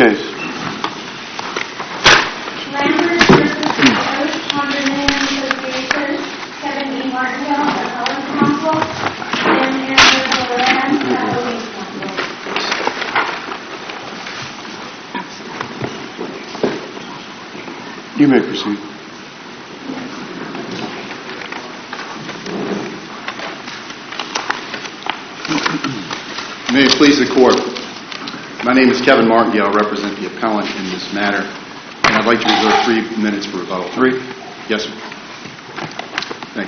case. Lambert versus Oak Condominium Association, Kevin E. Martindale, Appellate Counsel, and Andrew Moran, Appellate Counsel. You may proceed. May it please the Court. My name is Kevin Martindale. I represent the appellant in this matter, and I'd like to reserve 3 minutes for rebuttal. 3? Yes, sir. Thank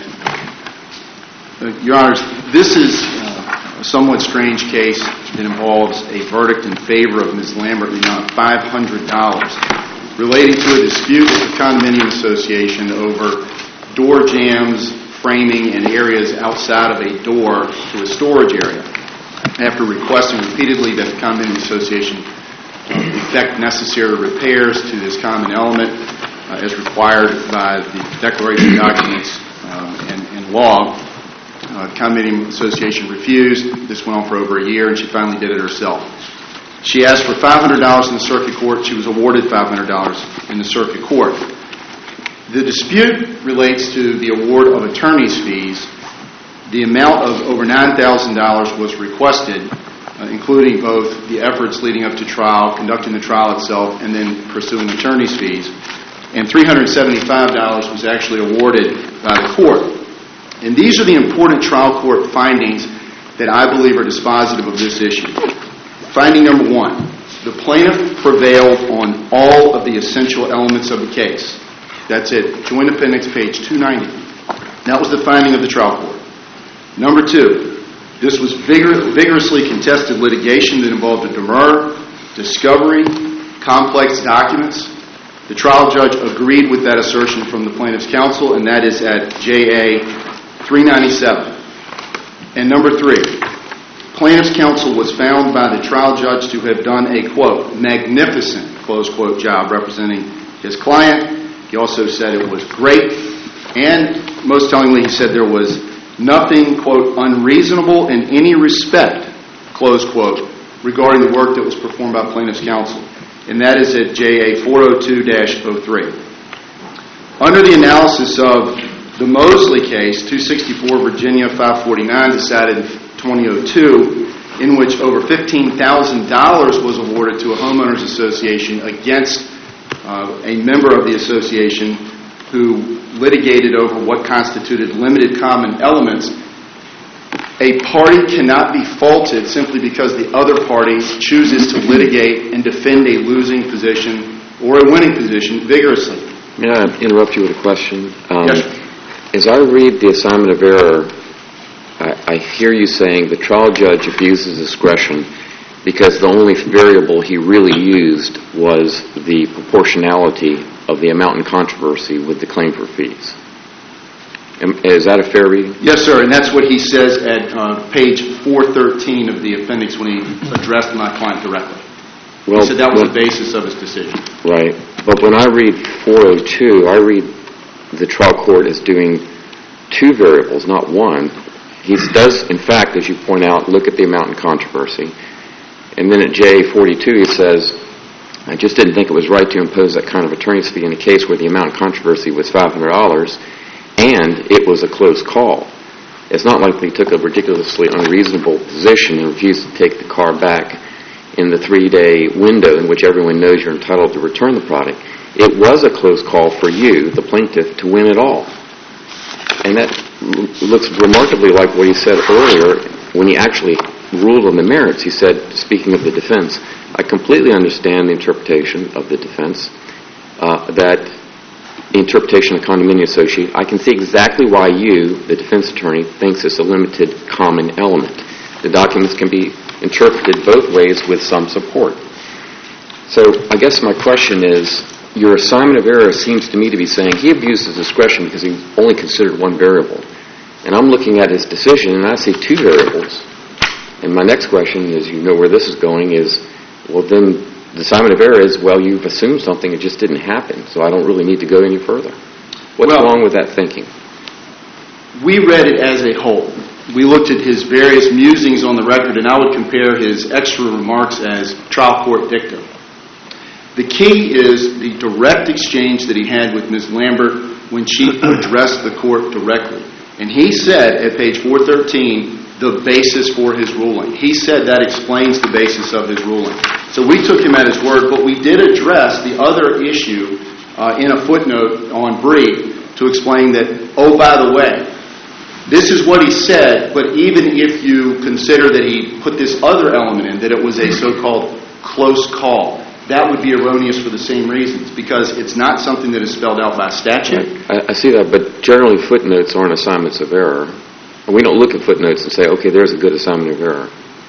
you. Your Honors, this is a somewhat strange case that involves a verdict in favor of Ms. Lambert in the amount of $500 relating to a dispute with the condominium association over door jambs, framing, and areas outside of a door to a storage area. After requesting repeatedly that the condominium association effect necessary repairs to this common element as required by the declaration documents and law, the condominium association refused. This went on for over a year, and she finally did it herself. She asked for $500 in the circuit court. She was awarded $500 in the circuit court. The dispute relates to the award of attorney's fees. The amount of over $9,000 was requested, including both the efforts leading up to trial, conducting the trial itself, and then pursuing attorney's fees. And $375 was actually awarded by the court. And these are the important trial court findings that I believe are dispositive of this issue. Finding number 1, the plaintiff prevailed on all of the essential elements of the case. That's it. Joint Appendix, page 290. That was the finding of the trial court. Number 2, this was vigorously contested litigation that involved a demur, discovery, complex documents. The trial judge agreed with that assertion from the plaintiff's counsel, and that is at JA 397. And number 3, plaintiff's counsel was found by the trial judge to have done a, quote, magnificent, close quote, job representing his client. He also said it was great, and most tellingly, he said there was nothing, quote, unreasonable in any respect, close quote, regarding the work that was performed by plaintiff's counsel. And that is at JA 402-03. Under the analysis of the Mosley case, 264 Virginia 549, decided in 2002, in which over $15,000 was awarded to a homeowners association against a member of the association who litigated over what constituted limited common elements. A party cannot be faulted simply because the other party chooses to litigate and defend a losing position or a winning position vigorously. May I interrupt you with a question? Yes. As I read the assignment of error, I hear you saying the trial judge abuses discretion because the only variable he really used was the proportionality of the amount in controversy with the claim for fees. Is that a fair reading? Yes, sir, and that's what he says at page 413 of the appendix when he addressed my client directly. He said that was the basis of his decision. Right, but when I read 402, I read the trial court as doing 2 variables, not 1. He does, in fact, as you point out, look at the amount in controversy. And then at JA42 he says, I just didn't think it was right to impose that kind of attorney's fee in a case where the amount of controversy was $500 and it was a close call. It's not like they took a ridiculously unreasonable position and refused to take the car back in the 3-day window in which everyone knows you're entitled to return the product. It was a close call for you, the plaintiff, to win it all. And that looks remarkably like what he said earlier when he actually ruled on the merits. He said, speaking of the defense, I completely understand the interpretation of the defense, that interpretation of condominium association. I can see exactly why you, the defense attorney, thinks it's a limited common element. The documents can be interpreted both ways with some support. So I guess my question is, your assignment of error seems to me to be saying he abused his discretion because he only considered 1 variable. And I'm looking at his decision and I see 2 variables. And my next question is, you know where this is going, is, well then the assignment of error is, well, you've assumed something, it just didn't happen, so I don't really need to go any further. What's wrong with that thinking? We read it as a whole. We looked at his various musings on the record, and I would compare his extra remarks as trial court dictum. The key is the direct exchange that he had with Ms. Lambert when she addressed the court directly. And he said at page 413 the basis for his ruling. He said that explains the basis of his ruling. So we took him at his word, but we did address the other issue in a footnote on brief to explain that, oh, by the way, this is what he said, but even if you consider that he put this other element in, that it was a so-called close call, that would be erroneous for the same reasons, because it's not something that is spelled out by statute. I see that, but generally footnotes aren't assignments of error. And we don't look at footnotes and say, okay, there's a good assignment of error.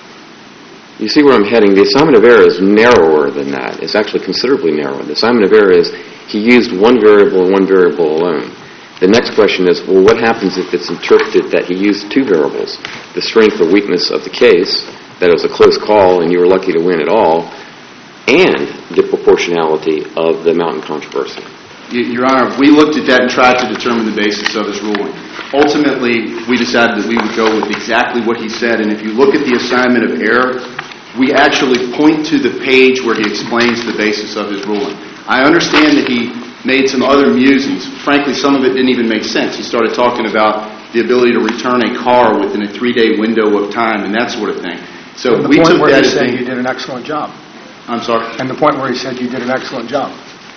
You see where I'm heading? The assignment of error is narrower than that. It's actually considerably narrower. The assignment of error is he used one variable and one variable alone. The next question is, well, what happens if it's interpreted that he used two variables? The strength or weakness of the case, that it was a close call and you were lucky to win it all, and the proportionality of the amount in controversy. Your Honor, we looked at that and tried to determine the basis of his ruling. Ultimately, we decided that we would go with exactly what he said, and if you look at the assignment of error, we actually point to the page where he explains the basis of his ruling. I understand that he made some other musings. Frankly, some of it didn't even make sense. He started talking about the ability to return a car within a 3-day window of time and that sort of thing. So we took that as saying you did an excellent job. I'm sorry? And the point where he said you did an excellent job.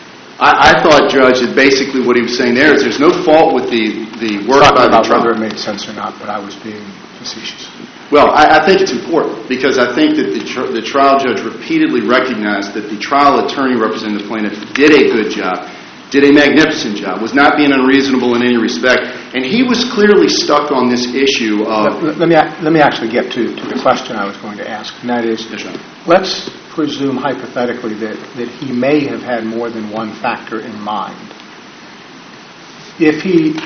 I thought, Judge, that basically what he was saying there is there's no fault with the work by the trial. Whether it made sense or not, but I was being facetious. Well, I think it's important because I think that the trial judge repeatedly recognized that the trial attorney representing the plaintiff did a good job, did a magnificent job, was not being unreasonable in any respect, and he was clearly stuck on this issue of... Let me actually get to the question I was going to ask, and that is, yes, let's presume hypothetically that he may have had more than one factor in mind. If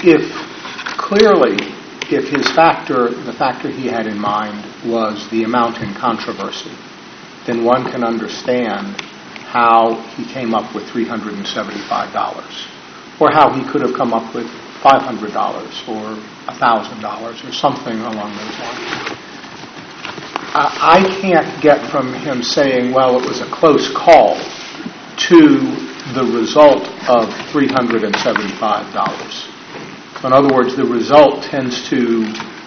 the factor he had in mind was the amount in controversy, then one can understand how he came up with $375, or how he could have come up with $500 or $1,000 or something along those lines. I can't get from him saying, well, it was a close call, to the result of $375. So in other words, the result tends to,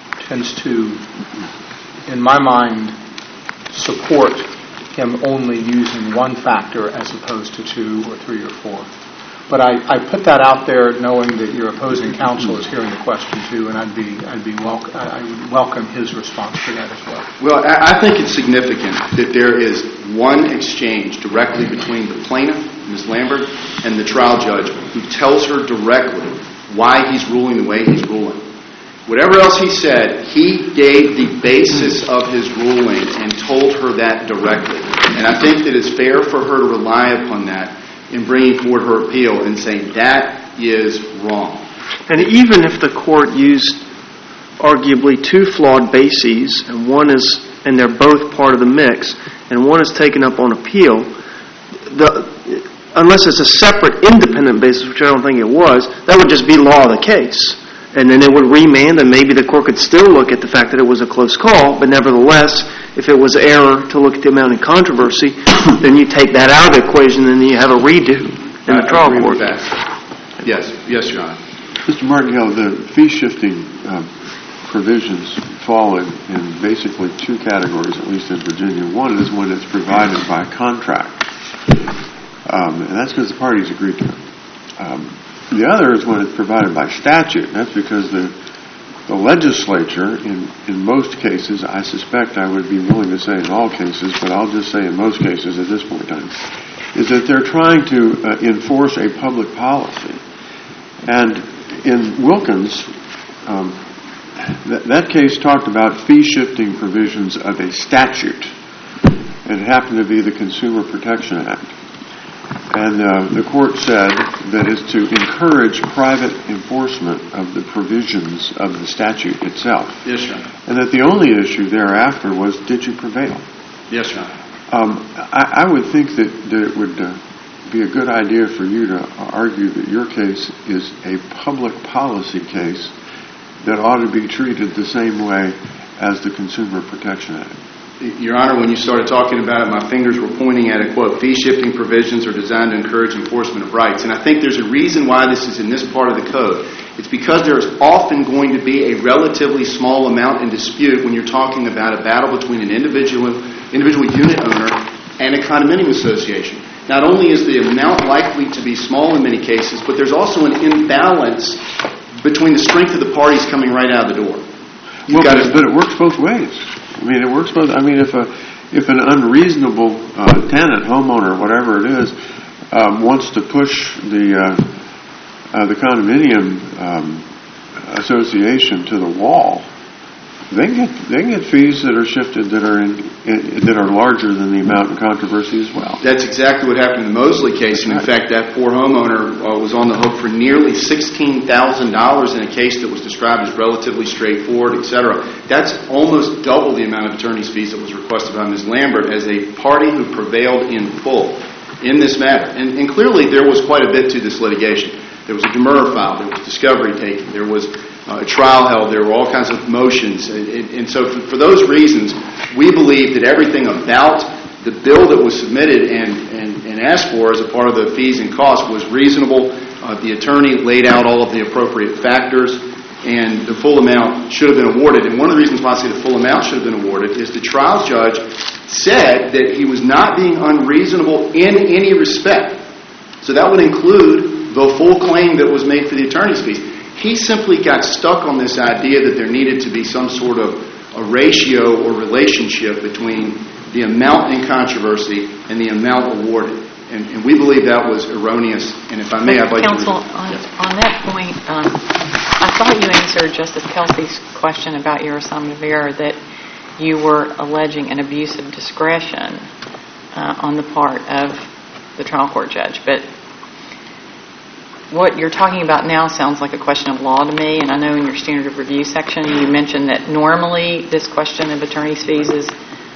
in my mind, support him only using one factor as opposed to 2 or 3 or 4. But I put that out there knowing that your opposing counsel is hearing the question too, and I would welcome his response to that as well. Well, I think it's significant that there is one exchange directly between the plaintiff, Ms. Lambert, and the trial judge who tells her directly why he's ruling the way he's ruling. Whatever else he said, he gave the basis of his ruling and told her that directly. And I think that it's fair for her to rely upon that in bringing forward her appeal and saying that is wrong. And even if the court used arguably 2 flawed bases, and they're both part of the mix, and one is taken up on appeal, unless it's a separate independent basis, which I don't think it was, that would just be law of the case. And then it would remand, and maybe the court could still look at the fact that it was a close call, but nevertheless, if it was error to look at the amount in controversy, then you take that out of the equation, and then you have a redo in the trial court. Yes, Your Honor. Mr. Martingale, the fee-shifting provisions fall in basically 2 categories, at least in Virginia. One is when it's provided by contract, and that's because the parties agreed to it. The other is when it's provided by statute. That's because the legislature, in most cases, I suspect I would be willing to say in all cases, but I'll just say in most cases at this point in time, is that they're trying to enforce a public policy. And in Wilkins, that case talked about fee-shifting provisions of a statute. And it happened to be the Consumer Protection Act. And the court said that it's to encourage private enforcement of the provisions of the statute itself. Yes, Your Honor. And that the only issue thereafter was, did you prevail? Yes, Your Honor. I would think that it would be a good idea for you to argue that your case is a public policy case that ought to be treated the same way as the Consumer Protection Act. Your Honor, when you started talking about it, my fingers were pointing at a quote, fee-shifting provisions are designed to encourage enforcement of rights. And I think there's a reason why this is in this part of the code. It's because there is often going to be a relatively small amount in dispute when you're talking about a battle between an individual unit owner and a condominium association. Not only is the amount likely to be small in many cases, but there's also an imbalance between the strength of the parties coming right out of the door. But it works both ways. I mean, it works both. I mean, if an unreasonable tenant, homeowner, whatever it is, wants to push the condominium association to the wall, they can get fees that are shifted that are larger than the amount in controversy as well. That's exactly what happened in the Mosley case, and in fact, that poor homeowner was on the hook for nearly $16,000 in a case that was described as relatively straightforward, etc. That's almost double the amount of attorney's fees that was requested by Ms. Lambert as a party who prevailed in full in this matter. And clearly, there was quite a bit to this litigation. There was a demurrer filed, there was discovery taken, there was a trial held, there were all kinds of motions. And so for those reasons, we believe that everything about the bill that was submitted and asked for as a part of the fees and costs was reasonable. The attorney laid out all of the appropriate factors, and the full amount should have been awarded. And one of the reasons why I say the full amount should have been awarded is the trial judge said that he was not being unreasonable in any respect. So that would include the full claim that was made for the attorney's fees. He simply got stuck on this idea that there needed to be some sort of a ratio or relationship between the amount in controversy and the amount awarded. And we believe that was erroneous. And if I may, I'd like Counsel, to... on that point, I thought you answered Justice Kelsey's question about your assignment of error that you were alleging an abuse of discretion on the part of the trial court judge. But what you're talking about now sounds like a question of law to me, and I know in your standard of review section you mentioned that normally this question of attorney's fees is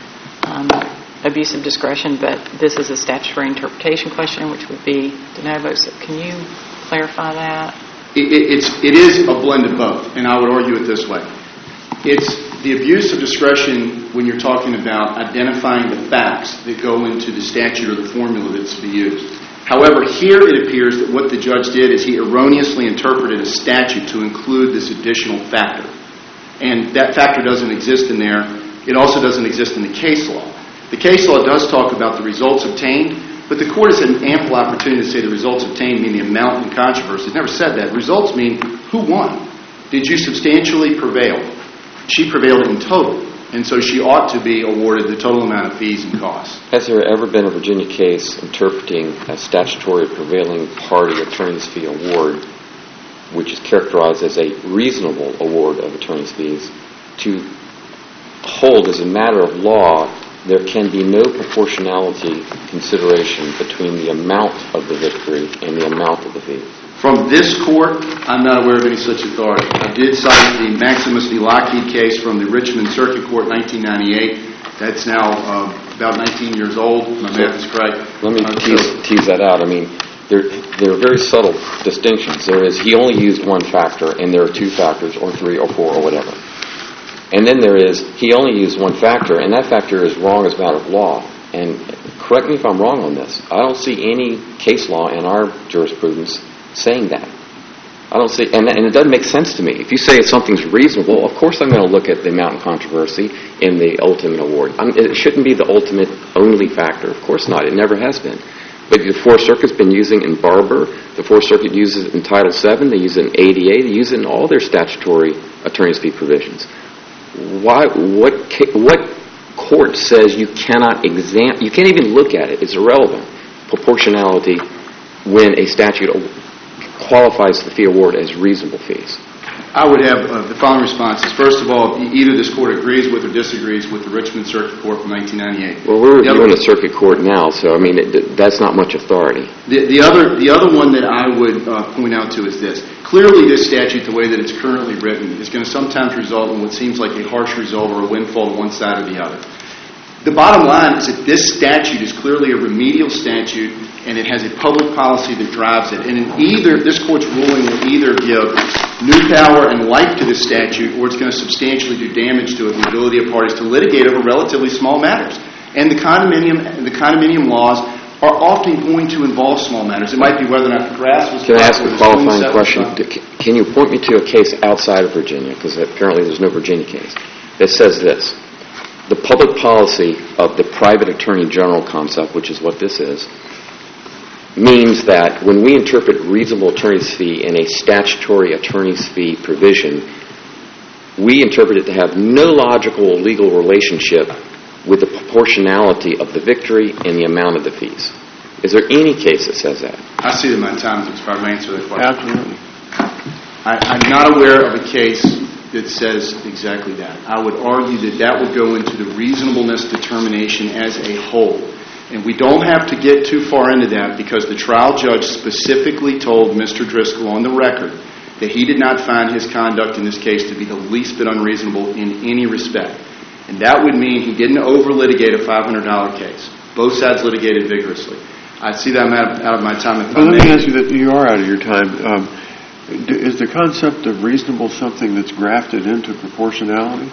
abuse of discretion, but this is a statutory interpretation question, which would be de novo. So can you clarify that? It is a blend of both, and I would argue it this way. It's the abuse of discretion when you're talking about identifying the facts that go into the statute or the formula that's to be used. However, here it appears that what the judge did is he erroneously interpreted a statute to include this additional factor. And that factor doesn't exist in there. It also doesn't exist in the case law. The case law does talk about the results obtained, but the court has an ample opportunity to say the results obtained mean the amount in controversy. It never said that. Results mean who won. Did you substantially prevail? She prevailed in total. And so she ought to be awarded the total amount of fees and costs. Has there ever been a Virginia case interpreting a statutory prevailing party attorney's fee award, which is characterized as a reasonable award of attorney's fees, to hold as a matter of law there can be no proportionality consideration between the amount of the victory and the amount of the fees? From this court, I'm not aware of any such authority. I did cite the Maximus v. Lockheed case from the Richmond Circuit Court, 1998. That's now about 19 years old. My math is correct. Let me tease that out. I mean, there are very subtle distinctions. There is he only used one factor, and there are two factors, or three, or four, or whatever. And then there is he only used one factor, and that factor is wrong as a matter of law. And correct me if I'm wrong on this. I don't see any case law in our jurisprudence saying that. I don't see, and it doesn't make sense to me. If you say something's reasonable, of course I'm going to look at the amount of controversy in the ultimate award. It shouldn't be the ultimate only factor. Of course not. It never has been. But the Fourth Circuit's been using in Barber. The Fourth Circuit uses it in Title VII. They use it in ADA. They use it in all their statutory attorney's fee provisions. What court says you cannot you can't even look at it? It's irrelevant. Proportionality when a statute qualifies the fee award as reasonable fees. I would have the following responses. First of all, either this court agrees with or disagrees with the Richmond Circuit Court from 1998. Well, we're reviewing the circuit court now, so I mean that's not much authority. The other one that I would point out to is this. Clearly, this statute, the way that it's currently written, is going to sometimes result in what seems like a harsh result or a windfall to one side or the other. The bottom line is that this statute is clearly a remedial statute, and it has a public policy that drives it. And in this court's ruling will either give new power and life to the statute, or it's going to substantially do damage to the ability of parties to litigate over relatively small matters. And the condominium laws are often going to involve small matters. It might be whether or not the grass was Can I ask cut or a the spoon qualifying set question? was cut. Can you point me to a case outside of Virginia, because apparently there's no Virginia case, that says this: the public policy of the private attorney general concept, which is what this is, means that when we interpret reasonable attorney's fee in a statutory attorney's fee provision, we interpret it to have no logical legal relationship with the proportionality of the victory and the amount of the fees. Is there any case that says that? I see that my time has expired. May I answer that question? Absolutely. I'm not aware of a case that says exactly that. I would argue that that would go into the reasonableness determination as a whole. And we don't have to get too far into that because the trial judge specifically told Mr. Driscoll on the record that he did not find his conduct in this case to be the least bit unreasonable in any respect. And that would mean he didn't over-litigate a $500 case. Both sides litigated vigorously. I see that I'm out of my time. If I Let me may. ask you that you are out of your time. Is the concept of reasonable something that's grafted into proportionality?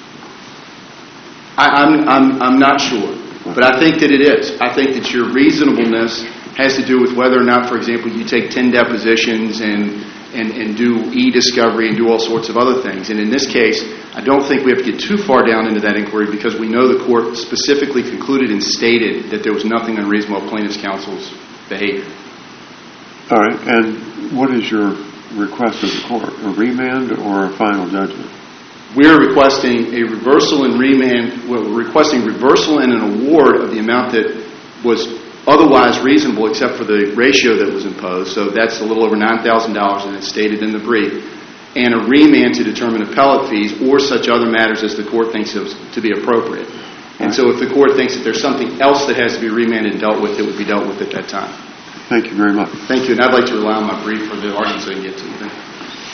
I'm not sure, but I think that it is. I think that your reasonableness has to do with whether or not, for example, you take 10 depositions and do e-discovery and do all sorts of other things. And in this case, I don't think we have to get too far down into that inquiry because we know the court specifically concluded and stated that there was nothing unreasonable about plaintiff's counsel's behavior. All right. And what is your request of the court? A remand or a final judgment? We're requesting a reversal and remand. Well, we're requesting reversal and an award of the amount that was otherwise reasonable except for the ratio that was imposed. So that's a little over $9,000, and it's stated in the brief. And a remand to determine appellate fees or such other matters as the court thinks to be appropriate. And so if the court thinks that there's something else that has to be remanded and dealt with, it would be dealt with at that time. Thank you very much. Thank you. And I'd like to rely on my brief for the arguments I can get to. Thank you.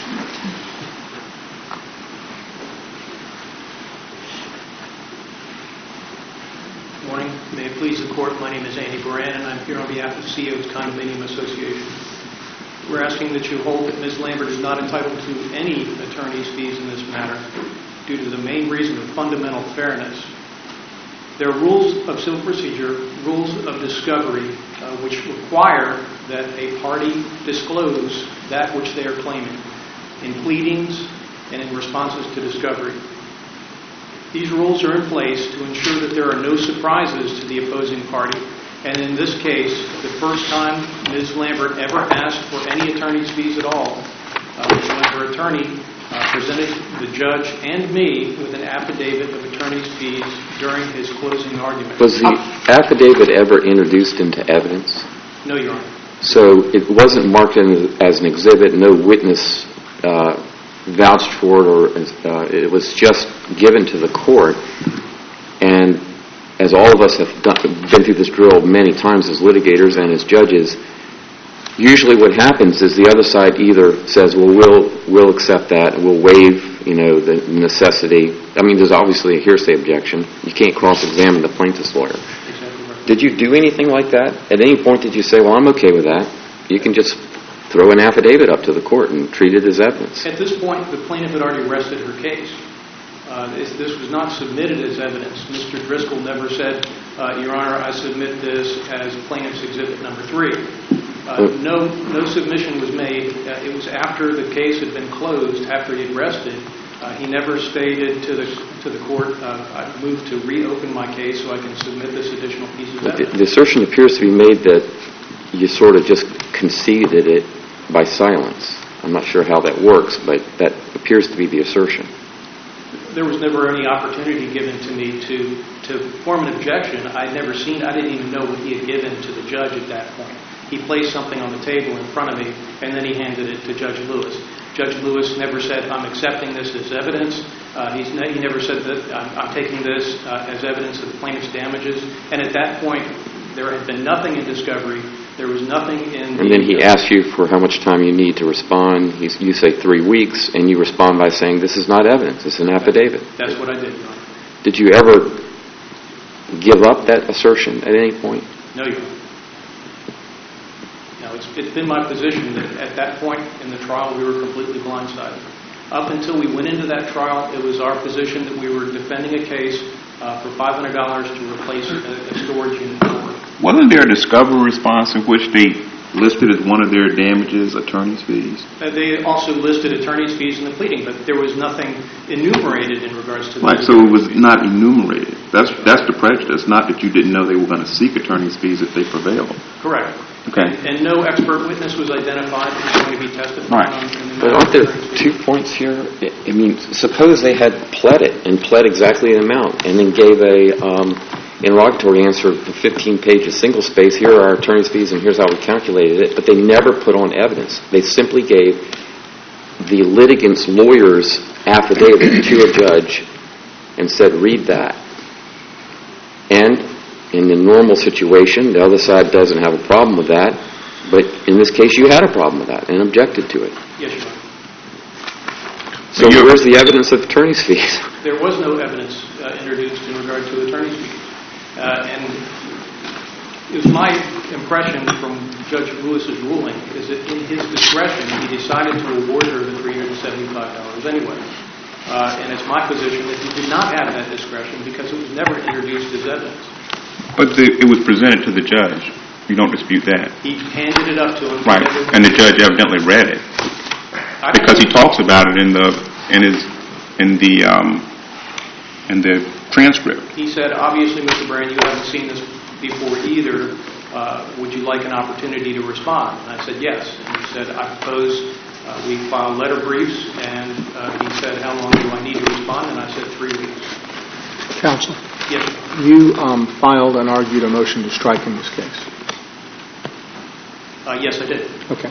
Morning. May it please the Court, my name is Andy Baran, and I'm here on behalf of CEO's Condominium Association. We're asking that you hold that Ms. Lambert is not entitled to any attorney's fees in this matter due to the main reason of fundamental fairness. There are rules of civil procedure, rules of discovery, which require that a party disclose that which they are claiming in pleadings and in responses to discovery. These rules are in place to ensure that there are no surprises to the opposing party. And in this case, the first time Ms. Lambert ever asked for any attorney's fees at all, her attorney presented the judge and me with an affidavit of attorney's fees during his closing argument. Was the affidavit ever introduced into evidence? No, Your Honor. So it wasn't marked as an exhibit, no witness vouched for it, or it was just given to the court. And as all of us have been through this drill many times as litigators and as judges, usually what happens is the other side either says, well, we'll accept that, and we'll waive, the necessity. I mean, there's obviously a hearsay objection. You can't cross-examine the plaintiff's lawyer. Exactly right. Did you do anything like that? At any point did you say, well, I'm okay with that? You can just throw an affidavit up to the court and treat it as evidence. At this point, the plaintiff had already rested her case. This was not submitted as evidence. Mr. Driscoll never said, Your Honor, I submit this as plaintiff's exhibit number 3. No submission was made. It was after the case had been closed, after he had rested. He never stated to the court, I move to reopen my case so I can submit this additional piece of evidence. The assertion appears to be made that you sort of just conceded it by silence. I'm not sure how that works, but that appears to be the assertion. There was never any opportunity given to me to form an objection. I didn't even know what he had given to the judge at that point. He placed something on the table in front of me, and then he handed it to Judge Lewis. Judge Lewis never said, I'm accepting this as evidence. He never said that I'm taking this as evidence of the plaintiff's damages. And at that point, there had been nothing in discovery. There was nothing in... And then he asked you for how much time you need to respond. You say 3 weeks, and you respond by saying, this is not evidence, it's an affidavit. That's what I did, Your Honor. Did you ever give up that assertion at any point? No, Your Honor. No. Now, it's been my position that at that point in the trial, we were completely blindsided. Up until we went into that trial, it was our position that we were defending a case for $500 to replace a storage unit. Wasn't there a discovery response in which they listed as one of their damages attorney's fees? They also listed attorney's fees in the pleading, but there was nothing enumerated in regards to Right, so it was not enumerated. That's the prejudice, not that you didn't know they were going to seek attorney's fees if they prevailed. Correct. Okay. And no expert witness was identified that was going to be testified on. But aren't there 2 points here? I mean, suppose they had pled it and pled exactly the amount and then gave a interrogatory answer of 15 pages, single space, here are our attorney's fees and here's how we calculated it, but they never put on evidence. They simply gave the litigant's lawyer's affidavit to a judge and said, read that. And in the normal situation, the other side doesn't have a problem with that, but in this case you had a problem with that and objected to it. Yes, Your Honor. So where's the evidence of attorney's fees? There was no evidence introduced in regard to attorney's fees. And it was my impression from Judge Lewis's ruling is that in his discretion he decided to award her the $375 anyway. And it's my position that he did not have that discretion because it was never introduced as evidence. But it was presented to the judge. You don't dispute that. He handed it up to him. Right, and the judge evidently read it because he talks about it in the transcript. He said, obviously, Mr. Brand, you haven't seen this before either. Would you like an opportunity to respond? And I said, yes. And he said, I propose we file letter briefs. And he said, how long do I need to respond? And I said, 3 weeks. Counsel, Yes. you filed and argued a motion to strike in this case. Yes, I did. Okay.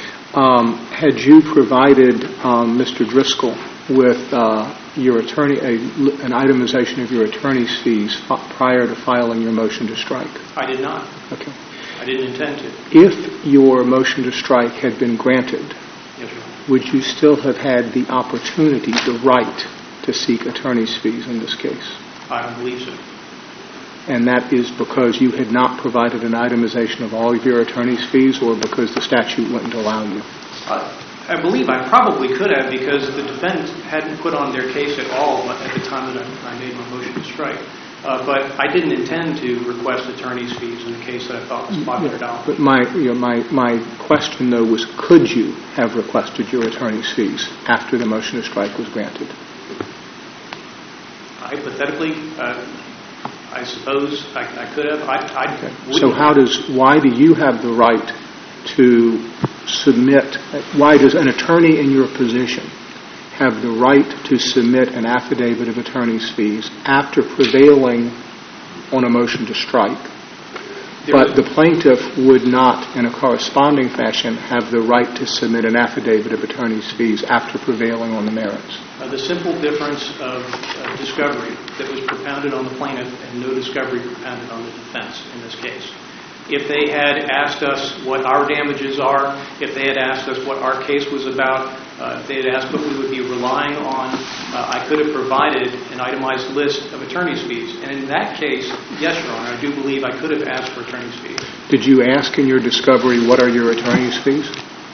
Had you provided Mr. Driscoll with your attorney an itemization of your attorney's fees prior to filing your motion to strike? I did not. Okay. I didn't intend to. If your motion to strike had been granted, Yes, Your Honor. would you still have had the opportunity, the right, to seek attorney's fees in this case? I don't believe so. And that is because you had not provided an itemization of all of your attorney's fees or because the statute wouldn't allow you? I believe I probably could have because the defendant hadn't put on their case at all at the time that I made my motion to strike. But I didn't intend to request attorney's fees in the case that I thought was $500. But my question, though, was could you have requested your attorney's fees after the motion to strike was granted? Hypothetically, I suppose I could have. So why do you have the right to submit, why does an attorney in your position have the right to submit an affidavit of attorney's fees after prevailing on a motion to strike, but the plaintiff would not, in a corresponding fashion, have the right to submit an affidavit of attorney's fees after prevailing on the merits? The simple difference of discovery that was propounded on the plaintiff and no discovery propounded on the defense in this case. If they had asked us what our damages are, if they had asked us what our case was about, if they had asked what we would be relying on, I could have provided an itemized list of attorney's fees. And in that case, yes, Your Honor, I do believe I could have asked for attorney's fees. Did you ask in your discovery what are your attorney's fees?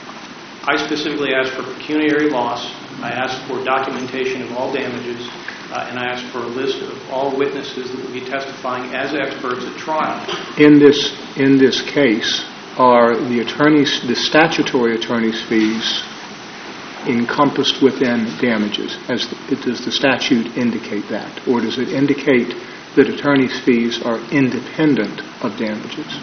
I specifically asked for pecuniary loss. I asked for documentation of all damages. And I asked for a list of all witnesses that would be testifying as experts at trial. In this case, are the statutory attorney's fees encompassed within damages? Does the statute indicate that? Or does it indicate that attorney's fees are independent of damages?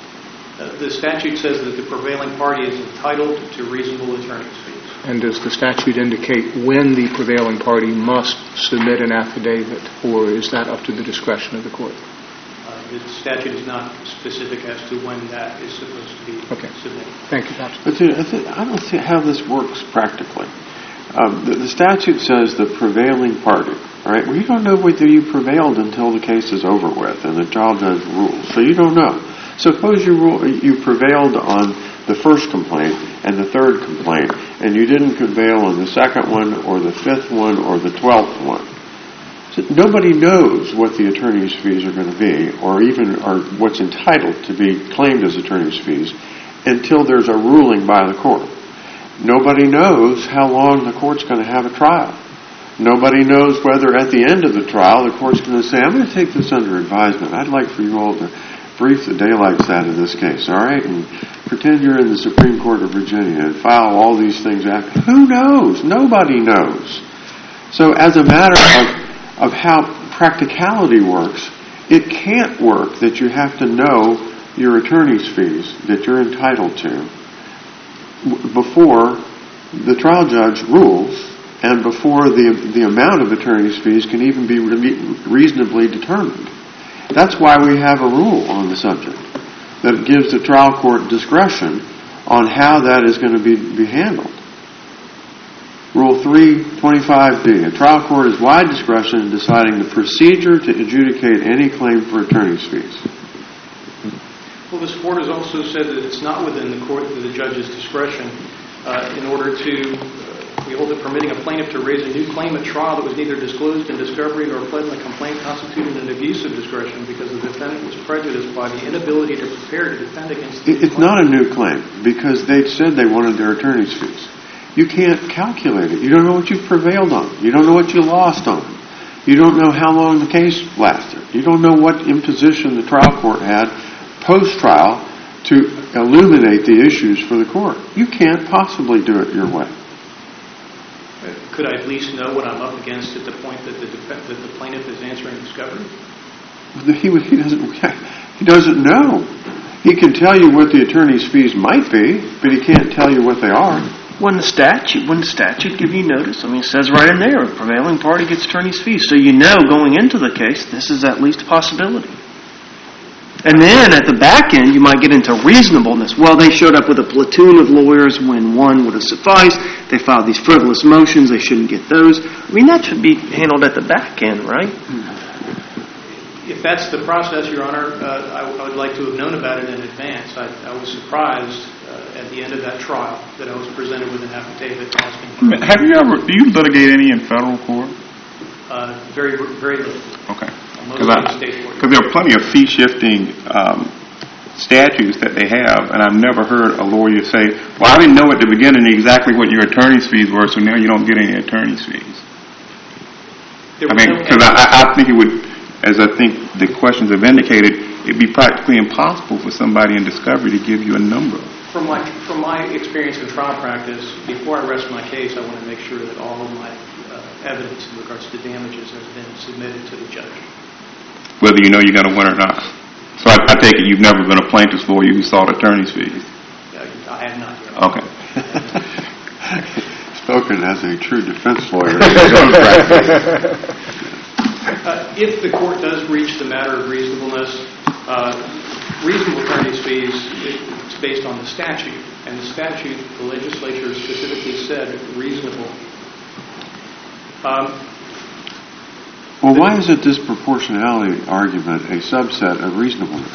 The statute says that the prevailing party is entitled to reasonable attorney's fees. And does the statute indicate when the prevailing party must submit an affidavit, or is that up to the discretion of the court? The statute is not specific as to when that is supposed to be submitted. Thank you, Counsel. But I don't see how this works practically. The statute says the prevailing party, all right? Well, you don't know whether you prevailed until the case is over with and the trial judge rules. So you don't know. Suppose you prevailed on the first complaint and the third complaint, and you didn't prevail on the second one or the fifth one or the 12th one. So nobody knows what the attorney's fees are going to be or what's entitled to be claimed as attorney's fees until there's a ruling by the court. Nobody knows how long the court's going to have a trial. Nobody knows whether at the end of the trial the court's going to say, I'm going to take this under advisement. I'd like for you all to brief the daylights out of this case, all right? And pretend you're in the Supreme Court of Virginia and file all these things after. Who knows? Nobody knows. So as a matter of how practicality works, it can't work that you have to know your attorney's fees that you're entitled to before the trial judge rules and before the amount of attorney's fees can even be reasonably determined. That's why we have a rule on the subject that gives the trial court discretion on how that is going to be handled. Rule 325B, a trial court has wide discretion in deciding the procedure to adjudicate any claim for attorney's fees. Well, this court has also said that it's not within the judge's discretion in order to we hold it permitting a plaintiff to raise a new claim at trial that was neither disclosed in discovery nor pled in the complaint constituted an abuse of discretion because the defendant was prejudiced by the inability to prepare to defend against the It's not a new claim because they said they wanted their attorney's fees. You can't calculate it. You don't know what you've prevailed on. You don't know what you lost on. You don't know how long the case lasted. You don't know what imposition the trial court had post-trial to illuminate the issues for the court. You can't possibly do it your way. Could I at least know what I'm up against at the point that the plaintiff is answering discovery? He doesn't know. He can tell you what the attorney's fees might be, but he can't tell you what they are. Wouldn't the statute give you notice? I mean, it says right in there, a prevailing party gets attorney's fees. So you know going into the case, this is at least a possibility. And then at the back end, you might get into reasonableness. Well, they showed up with a platoon of lawyers when one would have sufficed. They filed these frivolous motions. They shouldn't get those. I mean, that should be handled at the back end, right? If that's the process, Your Honor, I would like to have known about it in advance. I was surprised at the end of that trial that I was presented with an affidavit asking for it. Do you litigate any in federal court? Very, very little. Okay. Because there are plenty of fee-shifting statutes that they have, and I've never heard a lawyer say, well, I didn't know at the beginning exactly what your attorney's fees were, so now you don't get any attorney's fees. Because I think it would, as I think the questions have indicated, it'd be practically impossible for somebody in discovery to give you a number. From my experience in trial practice, before I rest my case, I want to make sure that all of my evidence in regards to damages has been submitted to the judge. Whether you know you're going to win or not. So I take it you've never been a plaintiff's lawyer who sought attorney's fees? I have not yet. Okay. Spoken as a true defense lawyer. If the court does reach the matter of reasonableness, reasonable attorney's fees, it's based on the statute. And the statute, the legislature specifically said reasonable. Well, why isn't this proportionality argument a subset of reasonableness?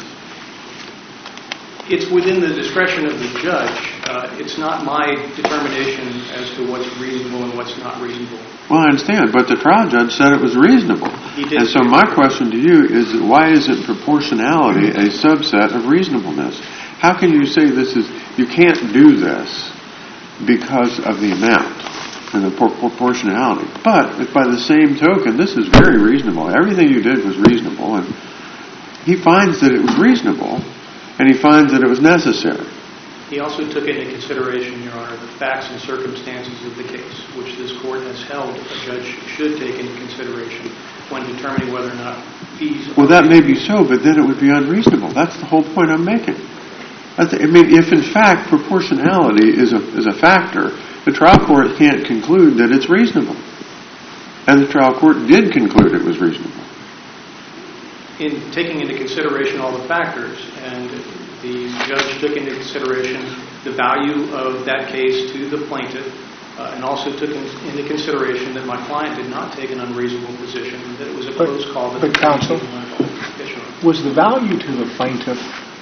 It's within the discretion of the judge. It's not my determination as to what's reasonable and what's not reasonable. Well, I understand, but the trial judge said it was reasonable. He did. And so my question to you is, why isn't proportionality a subset of reasonableness? How can you say you can't do this because of the amount and the proportionality? But by the same token, this is very reasonable. Everything you did was reasonable, and he finds that it was reasonable, and he finds that it was necessary. He also took into consideration, Your Honor, the facts and circumstances of the case, which this court has held a judge should take into consideration when determining whether or not fees are... Well, that may be so, but then it would be unreasonable. That's the whole point I'm making. I mean, if in fact proportionality is a factor, the trial court can't conclude that it's reasonable. And the trial court did conclude it was reasonable. In taking into consideration all the factors, and the judge took into consideration the value of that case to the plaintiff, and also took into consideration that my client did not take an unreasonable position, that it was a close call. But counsel, was the value to the plaintiff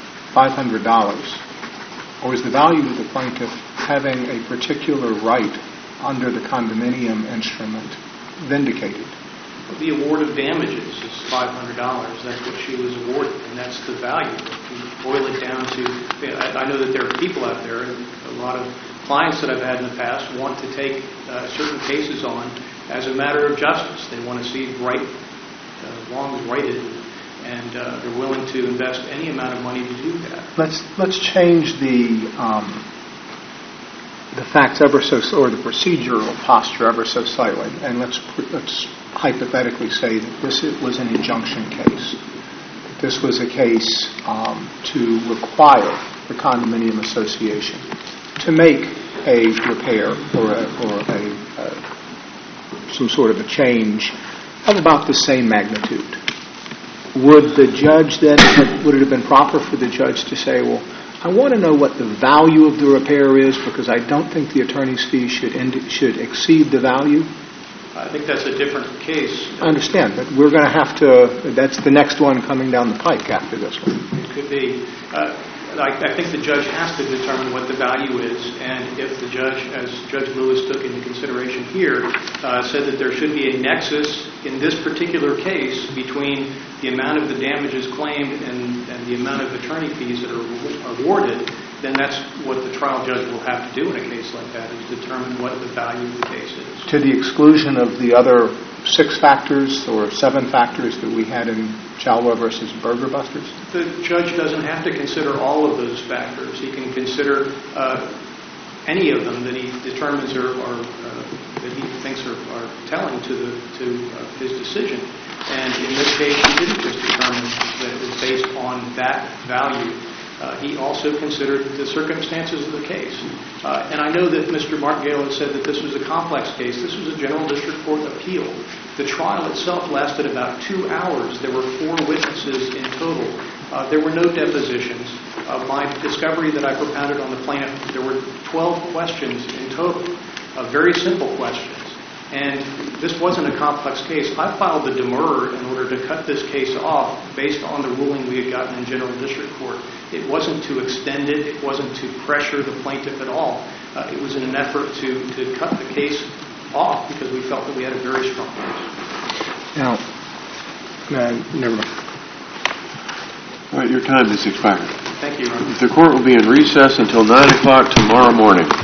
$500, or was the value to the plaintiff having a particular right under the condominium instrument vindicated? The award of damages is $500. That's what she was awarded, and that's the value. If you boil it down to, I know that there are people out there, and a lot of clients that I've had in the past want to take certain cases on as a matter of justice. They want to see wrongs righted, and they're willing to invest any amount of money to do that. Let's change the facts ever so, or the procedural posture ever so slightly, and let's hypothetically say that this was an injunction case. This was a case to require the condominium association to make a repair or some sort of a change of about the same magnitude. Would the judge then, would it have been proper for the judge to say, well, I want to know what the value of the repair is because I don't think the attorney's fees should exceed the value? I think that's a different case. I understand, but we're going to have to, that's the next one coming down the pike after this one. It could be. I think the judge has to determine what the value is, and if the judge, as Judge Lewis took into consideration here, said that there should be a nexus in this particular case between the amount of the damages claimed and the amount of attorney fees that are awarded, then that's what the trial judge will have to do in a case like that, is determine what the value of the case is. To the exclusion of the other 6 factors or 7 factors that we had in Chalwa versus Burger Busters? The judge doesn't have to consider all of those factors. He can consider any of them that he determines that he thinks are telling to his decision. And in this case, he didn't just determine that it was based on that value. He also considered the circumstances of the case. And I know that Mr. Martingale has said that this was a complex case. This was a general district court appeal. The trial itself lasted about 2 hours. There were 4 witnesses in total. There were no depositions. My discovery that I propounded on the plaintiff, there were 12 questions in total, very simple questions. And this wasn't a complex case. I filed the demurrer in order to cut this case off based on the ruling we had gotten in general district court. It wasn't to extend it. It wasn't to pressure the plaintiff at all. It was in an effort to cut the case off because we felt that we had a very strong case. Now, never mind. All right, your time has expired. Thank you, Your Honor. The court will be in recess until 9 o'clock tomorrow morning.